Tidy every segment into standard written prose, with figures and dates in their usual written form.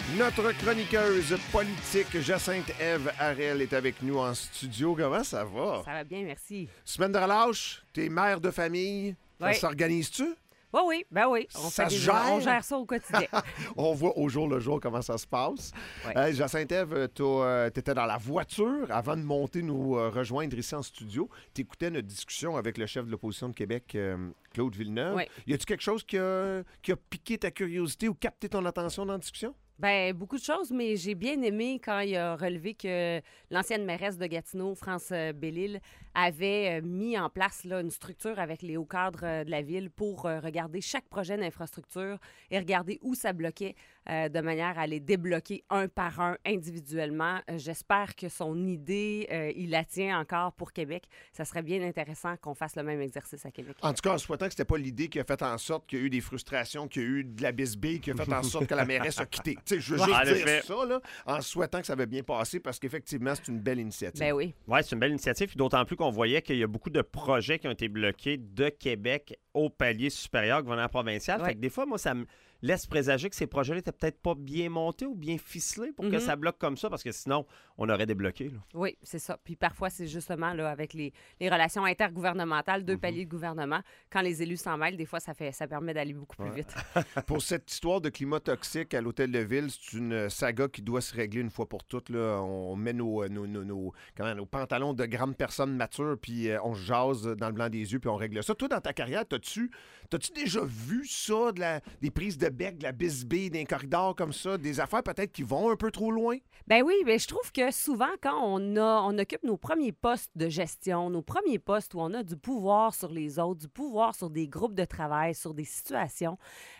Notre chroniqueuse politique, Jacinthe-Ève Harel, est avec nous en studio. Comment ça va? Ça va bien, merci. Semaine de relâche, t'es mère de famille. Oui. Ça s'organise-tu? Oui, ben oui. Ça se gère? On gère ça au quotidien. On voit au jour le jour comment ça se passe. Oui. Jacinthe-Ève, t'étais dans la voiture avant de monter nous rejoindre ici en studio. T'écoutais notre discussion avec le chef de l'opposition de Québec, Claude Villeneuve. Oui. Y a-tu quelque chose qui a piqué ta curiosité ou capté ton attention dans la discussion? Ben beaucoup de choses, mais j'ai bien aimé quand il a relevé que l'ancienne mairesse de Gatineau, France Bellil, avait mis en place là, une structure avec les hauts cadres de la ville pour regarder chaque projet d'infrastructure et regarder où ça bloquait de manière à les débloquer un par un individuellement. J'espère que son idée, il la tient encore pour Québec. Ça serait bien intéressant qu'on fasse le même exercice à Québec. En tout cas, en souhaitant que c'était pas l'idée qui a fait en sorte qu'il y a eu des frustrations, qu'il y a eu de la bisbille, qui a fait en sorte que la mairesse a quitté. Tu sais, je veux juste dire ça, là, en souhaitant que ça va bien passer, parce qu'effectivement, c'est une belle initiative. Ben oui. Oui, c'est une belle initiative, d'autant plus qu'on voyait qu'il y a beaucoup de projets qui ont été bloqués de Québec au palier supérieur gouvernement provincial. Ouais. Fait que des fois, moi, ça me laisse présager que ces projets-là étaient peut-être pas bien montés ou bien ficelés pour que ça bloque comme ça, parce que sinon, on aurait débloqué. Là. Oui, c'est ça. Puis parfois, c'est justement là, avec les relations intergouvernementales, deux paliers de gouvernement, quand les élus s'en mêlent, des fois, ça permet d'aller beaucoup plus vite. Pour cette histoire de climat toxique à l'Hôtel de Ville, c'est une saga qui doit se régler une fois pour toutes. Là. On met nos pantalons de grandes personnes matures, puis on se jase dans le blanc des yeux, puis on règle ça. Toi, dans ta carrière, t'as-tu déjà vu ça, des prises de bec, de la bisbille, d'un corridor comme ça, des affaires peut-être qui vont un peu trop loin? Ben oui, ben je trouve que souvent, quand on occupe nos premiers postes de gestion, nos premiers postes où on a du pouvoir sur les autres, du pouvoir sur des groupes de travail, sur des situations,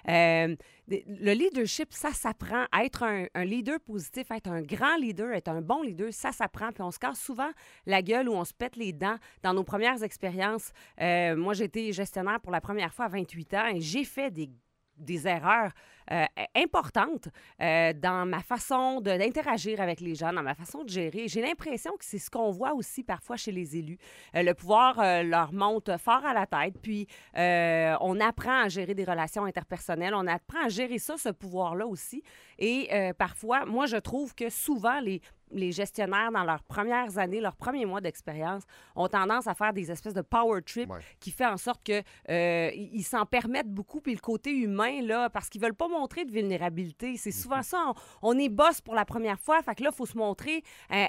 le leadership, ça s'apprend. Être un leader positif, être un grand leader, être un bon leader, ça s'apprend. Puis on se casse souvent la gueule ou on se pète les dents dans nos premières expériences. Moi, j'ai été gestionnaire pour la première fois à 28 ans et j'ai fait des erreurs importantes dans ma façon d'interagir avec les gens, dans ma façon de gérer. J'ai l'impression que c'est ce qu'on voit aussi parfois chez les élus. Le pouvoir leur monte fort à la tête, puis on apprend à gérer des relations interpersonnelles, on apprend à gérer ça, ce pouvoir-là aussi. Et parfois, moi, je trouve que souvent, les gestionnaires, dans leurs premières années, leurs premiers mois d'expérience, ont tendance à faire des espèces de power trip qui fait en sorte que ils s'en permettent beaucoup. Puis le côté humain, là, parce qu'ils veulent pas montrer de vulnérabilité. C'est souvent ça. On est boss pour la première fois. Fait que là, il faut se montrer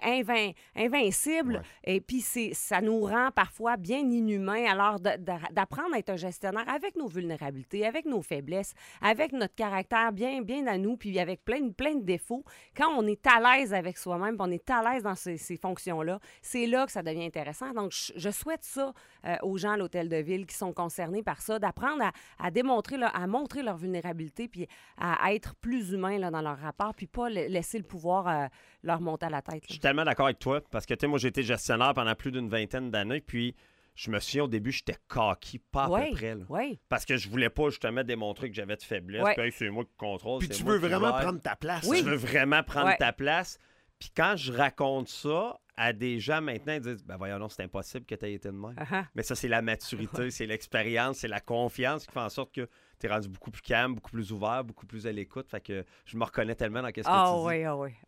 invincible. Ouais. Et puis, ça nous rend parfois bien inhumains. Alors, d'apprendre à être un gestionnaire avec nos vulnérabilités, avec nos faiblesses, avec notre caractère bien, bien à nous, puis avec plein de défauts. Quand on est à l'aise avec soi-même, on est à l'aise dans ces fonctions-là, c'est là que ça devient intéressant. Donc, je souhaite ça aux gens à l'Hôtel de Ville qui sont concernés par ça, d'apprendre à démontrer, à montrer leur vulnérabilité, puis à être plus humain là, dans leur rapport, puis pas laisser le pouvoir leur monter à la tête. Là. Je suis tellement d'accord avec toi, parce que, tu sais, moi, j'ai été gestionnaire pendant plus d'une vingtaine d'années, puis je me souviens, au début, j'étais coquille, pas à peu près. Là. Oui. Parce que je voulais pas justement démontrer que j'avais de faiblesse. Ouais. Puis, hey, c'est moi qui contrôle. Puis c'est tu moi veux qui vraiment gère. prendre ta place. Je veux vraiment prendre ta place. Puis quand je raconte ça à des gens maintenant, ils disent « Ben voyons non, c'est impossible que tu aies été de même. Uh-huh. Mais ça, c'est la maturité, c'est l'expérience, c'est la confiance qui fait en sorte que tu es rendu beaucoup plus calme, beaucoup plus ouvert, beaucoup plus à l'écoute. Fait que je me reconnais tellement dans ce que tu dis. Ah oui.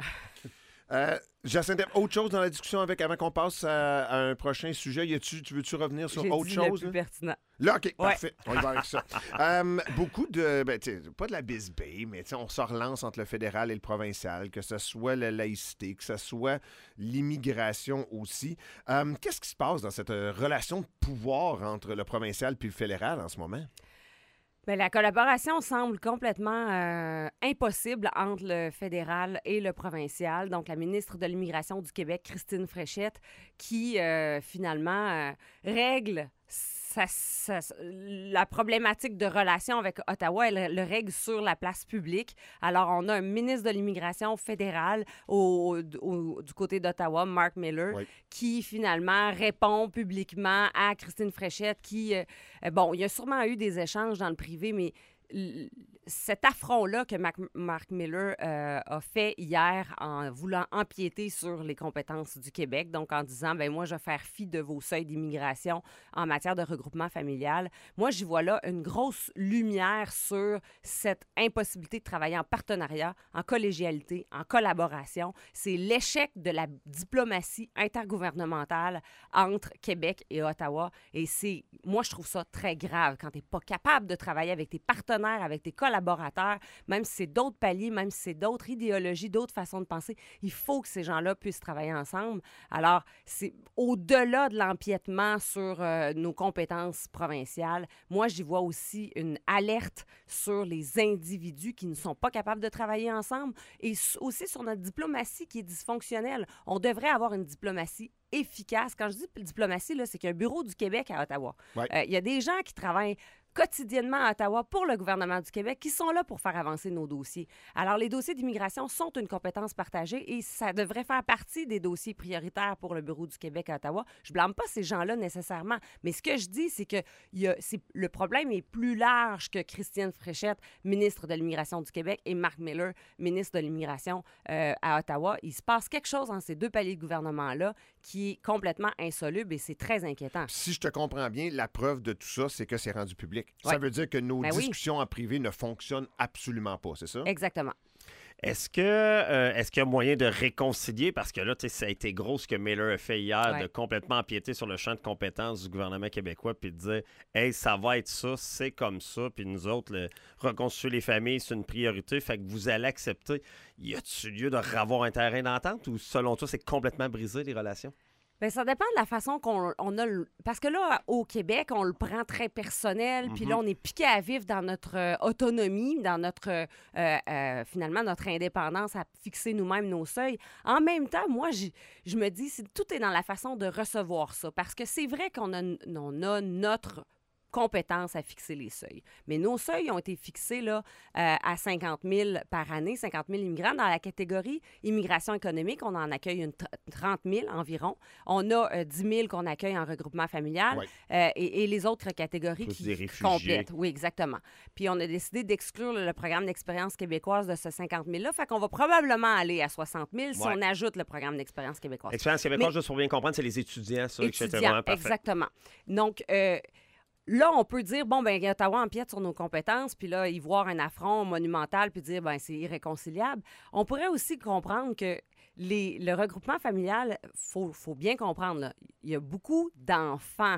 Jacinthe, autre chose dans la discussion avant qu'on passe à un prochain sujet. Tu veux-tu revenir sur autre J'ai dit chose? le plus pertinent. Là, OK, parfait. On y va avec ça. Beaucoup de... pas de la bisbille, mais on se relance entre le fédéral et le provincial, que ce soit la laïcité, que ce soit l'immigration aussi. Qu'est-ce qui se passe dans cette relation de pouvoir entre le provincial et le fédéral en ce moment? Bien, la collaboration semble complètement impossible entre le fédéral et le provincial. Donc, la ministre de l'Immigration du Québec, Christine Fréchette, qui finalement règle la problématique de relation avec Ottawa, elle le règle sur la place publique. Alors, on a un ministre de l'Immigration fédéral du côté d'Ottawa, Mark Miller, qui finalement répond publiquement à Christine Fréchette qui... il y a sûrement eu des échanges dans le privé, mais cet affront-là que Marc Miller a fait hier en voulant empiéter sur les compétences du Québec, donc en disant, ben moi, je vais faire fi de vos seuils d'immigration en matière de regroupement familial. Moi, j'y vois là une grosse lumière sur cette impossibilité de travailler en partenariat, en collégialité, en collaboration. C'est l'échec de la diplomatie intergouvernementale entre Québec et Ottawa. Et moi, je trouve ça très grave quand tu n'es pas capable de travailler avec tes partenaires, avec tes collaborateurs, même si c'est d'autres paliers, même si c'est d'autres idéologies, d'autres façons de penser. Il faut que ces gens-là puissent travailler ensemble. Alors, c'est au-delà de l'empiètement sur nos compétences provinciales. Moi, j'y vois aussi une alerte sur les individus qui ne sont pas capables de travailler ensemble et aussi sur notre diplomatie qui est dysfonctionnelle. On devrait avoir une diplomatie efficace. Quand je dis diplomatie, là, c'est qu'il y a un bureau du Québec à Ottawa. Ouais. Il y a des gens qui travaillent quotidiennement à Ottawa pour le gouvernement du Québec qui sont là pour faire avancer nos dossiers. Alors, les dossiers d'immigration sont une compétence partagée et ça devrait faire partie des dossiers prioritaires pour le Bureau du Québec à Ottawa. Je blâme pas ces gens-là nécessairement, mais ce que je dis, c'est que le problème est plus large que Christiane Fréchette, ministre de l'Immigration du Québec, et Marc Miller, ministre de l'Immigration à Ottawa. Il se passe quelque chose dans ces deux paliers de gouvernement-là qui est complètement insoluble et c'est très inquiétant. Si je te comprends bien, la preuve de tout ça, c'est que c'est rendu public. Ouais. Ça veut dire que nos Ben oui. discussions en privé ne fonctionnent absolument pas, c'est ça? Exactement. Est-ce qu'il y a moyen de réconcilier? Parce que là, ça a été gros ce que Miller a fait hier, de complètement empiéter sur le champ de compétences du gouvernement québécois puis de dire « Hey, ça va être ça, c'est comme ça. » Puis nous autres, reconstituer les familles, c'est une priorité. Fait que vous allez accepter. Y a-t-il lieu de revoir un terrain d'entente ou selon toi, c'est complètement brisé, les relations? Bien, ça dépend de la façon qu'on a... Parce que là, au Québec, on le prend très personnel, puis là, on est piqué à vif dans notre autonomie, dans notre, finalement, notre indépendance à fixer nous-mêmes nos seuils. En même temps, moi, je me dis, tout est dans la façon de recevoir ça, parce que c'est vrai qu'on a notre compétence à fixer les seuils. Mais nos seuils ont été fixés là, à 50 000 par année, 50 000 immigrants. Dans la catégorie immigration économique, on en accueille 30 000 environ. On a 10 000 qu'on accueille en regroupement familial et les autres catégories plus qui des réfugiés. complètent. Oui, exactement. Puis on a décidé d'exclure le programme d'expérience québécoise de ce 50 000-là. Fait qu'on va probablement aller à 60 000 si on ajoute le programme d'expérience québécoise. Expérience québécoise, juste pour bien comprendre, c'est les étudiants, ça, étudiants, exactement. Donc, là, on peut dire, bon, ben Ottawa empiète sur nos compétences, puis là, y voir un affront monumental, puis dire, ben c'est irréconciliable. On pourrait aussi comprendre que le regroupement familial, faut bien comprendre, là, il y a beaucoup d'enfants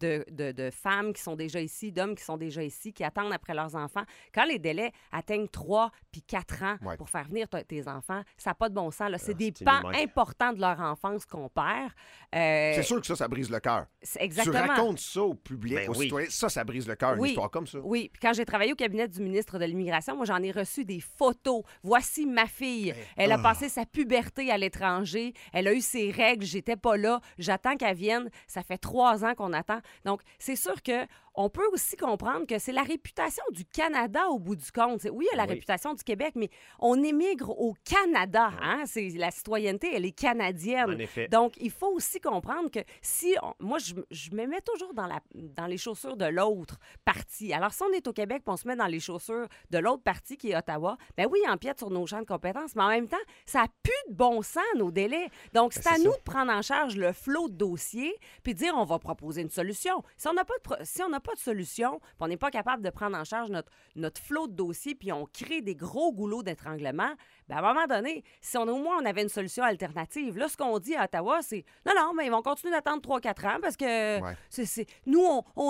de femmes qui sont déjà ici, d'hommes qui sont déjà ici, qui attendent après leurs enfants. Quand les délais atteignent 3 puis 4 ans pour faire venir tes enfants, ça n'a pas de bon sens. Là. C'est des pans importants de leur enfance qu'on perd. C'est sûr que ça brise le cœur. Exactement. Tu racontes ça au public, aux citoyens, ça brise le cœur, une histoire comme ça. Oui, puis quand j'ai travaillé au cabinet du ministre de l'Immigration, moi, j'en ai reçu des photos. Voici ma fille. Elle a passé sa puberté à l'étranger. Elle a eu ses règles. J'étais pas là. J'attends qu'elle vienne. Ça fait 3 ans qu'on attend. Donc, c'est sûr que on peut aussi comprendre que c'est la réputation du Canada au bout du compte. Oui, il y a la réputation du Québec, mais on émigre au Canada. Hein? La citoyenneté, elle est canadienne. En effet. Donc, il faut aussi comprendre que moi, je me mets toujours dans les chaussures de l'autre partie. Alors, si on est au Québec et on se met dans les chaussures de l'autre partie qui est Ottawa, ben oui, on empiète sur nos champs de compétences, mais en même temps, ça n'a plus de bon sens, nos délais. Donc, c'est à nous de prendre en charge le flot de dossiers puis de dire on va proposer une solution. Si on n'a pas de solution, puis on n'est pas capable de prendre en charge notre flot de dossiers, puis on crée des gros goulots d'étranglement, bien, à un moment donné, si au moins on avait une solution alternative, là, ce qu'on dit à Ottawa, c'est non, mais ils vont continuer d'attendre 3-4 ans parce que nous,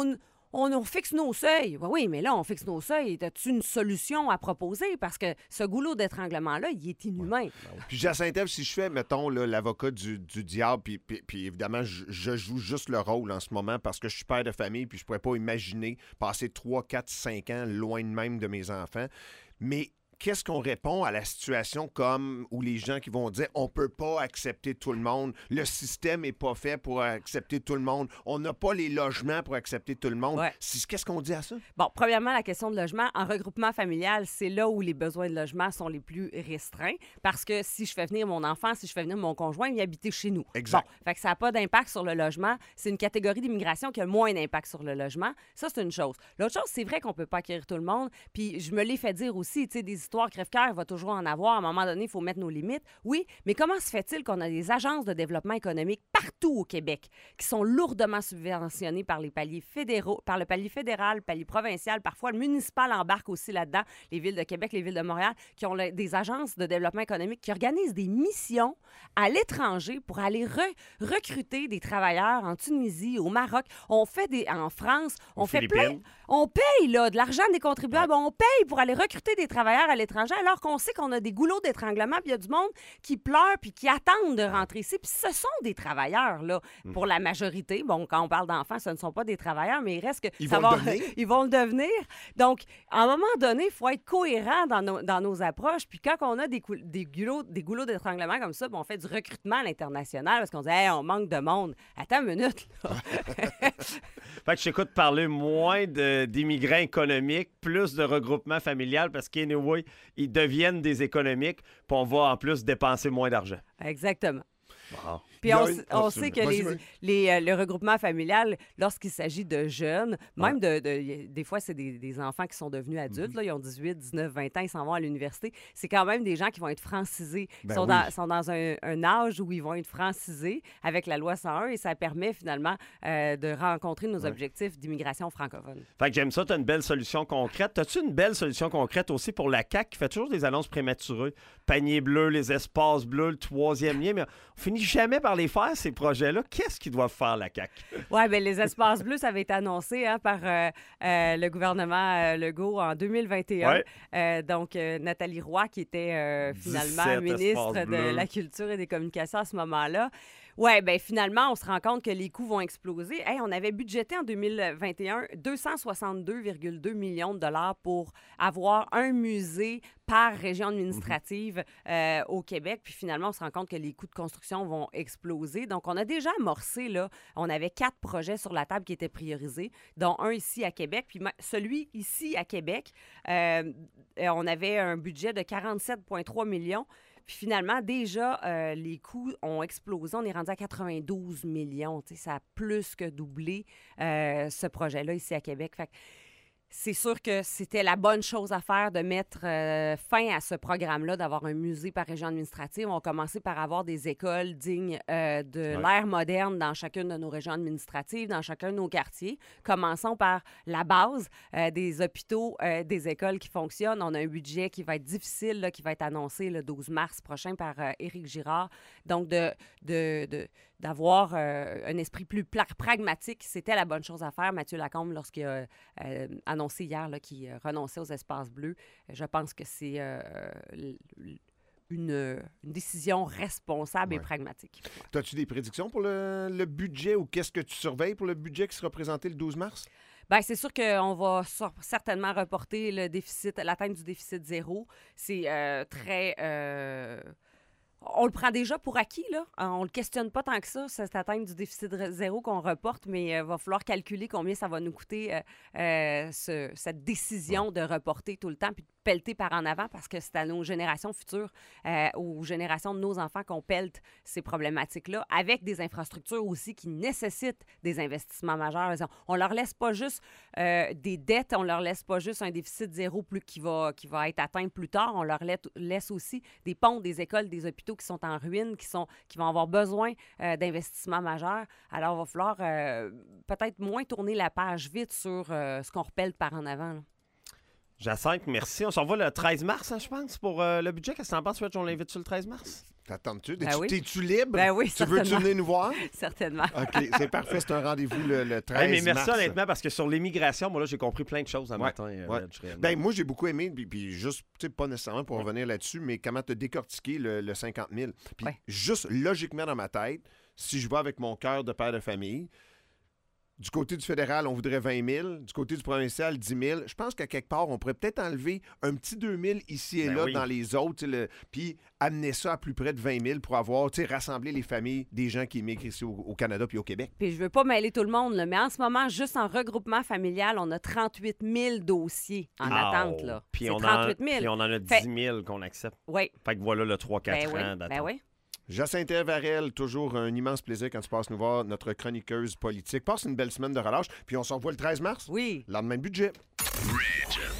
on fixe nos seuils. Oui, mais là, on fixe nos seuils. As-tu une solution à proposer? Parce que ce goulot d'étranglement-là, il est inhumain. Puis Jacinthe, si je fais, mettons, l'avocat du diable, puis évidemment, je joue juste le rôle en ce moment parce que je suis père de famille, puis je pourrais pas imaginer passer 3, 4, 5 ans loin de même de mes enfants. Mais qu'est-ce qu'on répond à la situation comme où les gens qui vont dire on peut pas accepter tout le monde, le système est pas fait pour accepter tout le monde, on n'a pas les logements pour accepter tout le monde. Ouais. Qu'est-ce qu'on dit à ça? Bon, premièrement, la question de logement. En regroupement familial, c'est là où les besoins de logement sont les plus restreints parce que si je fais venir mon enfant, si je fais venir mon conjoint, il vient habiter chez nous. Exact. Bon, fait que ça n'a pas d'impact sur le logement. C'est une catégorie d'immigration qui a moins d'impact sur le logement. Ça, c'est une chose. L'autre chose, c'est vrai qu'on peut pas acquérir tout le monde. Puis je me l'ai fait dire aussi, tu sais, des histoires crève-cœur, il va toujours en avoir. À un moment donné, il faut mettre nos limites. Oui, mais comment se fait-il qu'on a des agences de développement économique partout au Québec qui sont lourdement subventionnées par les paliers fédéraux, par le palier fédéral, le palier provincial, parfois le municipal embarque aussi là-dedans, les villes de Québec, les villes de Montréal, qui ont des agences de développement économique qui organisent des missions à l'étranger pour aller recruter des travailleurs en Tunisie, au Maroc. On fait en France, on fait plein. On paye là, de l'argent des contribuables, on paye pour aller recruter des travailleurs à l'étranger alors qu'on sait qu'on a des goulots d'étranglement, puis il y a du monde qui pleure puis qui attendent de rentrer ici. Puis ce sont des travailleurs, là, pour la majorité. Bon, quand on parle d'enfants, ce ne sont pas des travailleurs, mais il reste que... Ils vont le devenir. Donc, à un moment donné, il faut être cohérent dans nos approches. Puis quand on a des goulots d'étranglement comme ça, on fait du recrutement à l'international parce qu'on dit hey, on manque de monde. Attends une minute, là. Fait que je t'écoute parler moins d'immigrants économiques, plus de regroupement familial parce qu'anyway, ils deviennent des économiques, puis on va en plus dépenser moins d'argent. Exactement. Wow. Puis on sait que le regroupement familial, lorsqu'il s'agit de jeunes, même des fois, c'est des enfants qui sont devenus adultes, là, ils ont 18, 19, 20 ans, ils s'en vont à l'université. C'est quand même des gens qui vont être francisés. Ils sont dans un âge où ils vont être francisés avec la loi 101 et ça permet finalement de rencontrer nos objectifs d'immigration francophone. Fait que j'aime ça, tu as une belle solution concrète. As-tu une belle solution concrète aussi pour la CAQ qui fait toujours des annonces prématurées? Panier bleu, les espaces bleus, le troisième lien, mais on finit jamais par les faire, ces projets-là. Qu'est-ce qu'ils doivent faire, la CAQ? Oui, bien, les espaces bleus, ça avait été annoncé par le gouvernement Legault en 2021. Ouais. Donc, Nathalie Roy, qui était finalement ministre de la Culture et des Communications à ce moment-là. Oui, bien finalement, on se rend compte que les coûts vont exploser. Hey, on avait budgété en 2021 262,2 millions de dollars pour avoir un musée par région administrative au Québec. Puis finalement, on se rend compte que les coûts de construction vont exploser. Donc, on a déjà amorcé, là, on avait 4 projets sur la table qui étaient priorisés, dont un ici à Québec. Puis celui ici à Québec, on avait un budget de 47,3 millions. Puis finalement, déjà, les coûts ont explosé. On est rendu à 92 millions. T'sais, ça a plus que doublé ce projet-là ici à Québec. Fait que c'est sûr que c'était la bonne chose à faire de mettre fin à ce programme-là, d'avoir un musée par région administrative. On va commencer par avoir des écoles dignes de l'ère moderne dans chacune de nos régions administratives, dans chacun de nos quartiers. Commençons par la base, des hôpitaux, des écoles qui fonctionnent. On a un budget qui va être difficile, là, qui va être annoncé le 12 mars prochain par Éric Girard. Donc, d'avoir un esprit plus pragmatique, c'était la bonne chose à faire. Mathieu Lacombe, lorsqu'il a annoncé hier qu'il renonçait aux espaces bleus, je pense que c'est une décision responsable et pragmatique. As-tu des prédictions pour le budget ou qu'est-ce que tu surveilles pour le budget qui sera présenté le 12 mars? Bien, c'est sûr qu'on va certainement reporter l'atteinte du déficit zéro. C'est très... On le prend déjà pour acquis, là. On le questionne pas tant que ça, cette atteinte du déficit zéro qu'on reporte, mais il va falloir calculer combien ça va nous coûter cette décision de reporter tout le temps puis de pelleter par en avant parce que c'est à nos générations futures, aux générations de nos enfants qu'on pelte ces problématiques-là avec des infrastructures aussi qui nécessitent des investissements majeurs. On leur laisse pas juste des dettes, on leur laisse pas juste un déficit zéro qui va être atteint plus tard, on leur laisse aussi des ponts, des écoles, des hôpitaux qui sont en ruine, qui vont avoir besoin d'investissements majeurs. Alors, il va falloir peut-être moins tourner la page vite sur ce qu'on repelle par en avant, là. Jacinthe, merci. On s'en va le 13 mars, hein, je pense, pour le budget. Qu'est-ce que t'en penses? On l'invite sur le 13 mars? T'attends-tu? Oui. T'es-tu libre? Ben oui, tu veux-tu venir nous voir? Certainement. OK, c'est parfait. C'est un rendez-vous le 13 mais merci mars. honnêtement, parce que sur l'immigration, moi, là, j'ai compris plein de choses un matin. Ben, moi, j'ai beaucoup aimé, puis juste, tu sais, pas nécessairement pour revenir là-dessus, mais comment tu as décortiqué le 50 000. Puis juste logiquement dans ma tête, si je vais avec mon cœur de père de famille, Du côté du fédéral, on voudrait 20 000. Du côté du provincial, 10 000. Je pense qu'à quelque part, on pourrait peut-être enlever un petit 2 000 ici et là dans les autres, puis amener ça à plus près de 20 000 pour avoir, rassembler les familles des gens qui immigrent ici au Canada puis au Québec. Puis je veux pas mêler tout le monde, là, mais en ce moment, juste en regroupement familial, on a 38 000 dossiers en attente. Là. Puis c'est on 38 000. Puis on en a 10 000 qu'on accepte. Oui. Fait que voilà le 3-4 ans d'attente. Ben oui. Jacinthe Varel, toujours un immense plaisir quand tu passes nous voir, notre chroniqueuse politique. Passe une belle semaine de relâche, puis on se revoit le 13 mars. Oui. Lendemain de budget.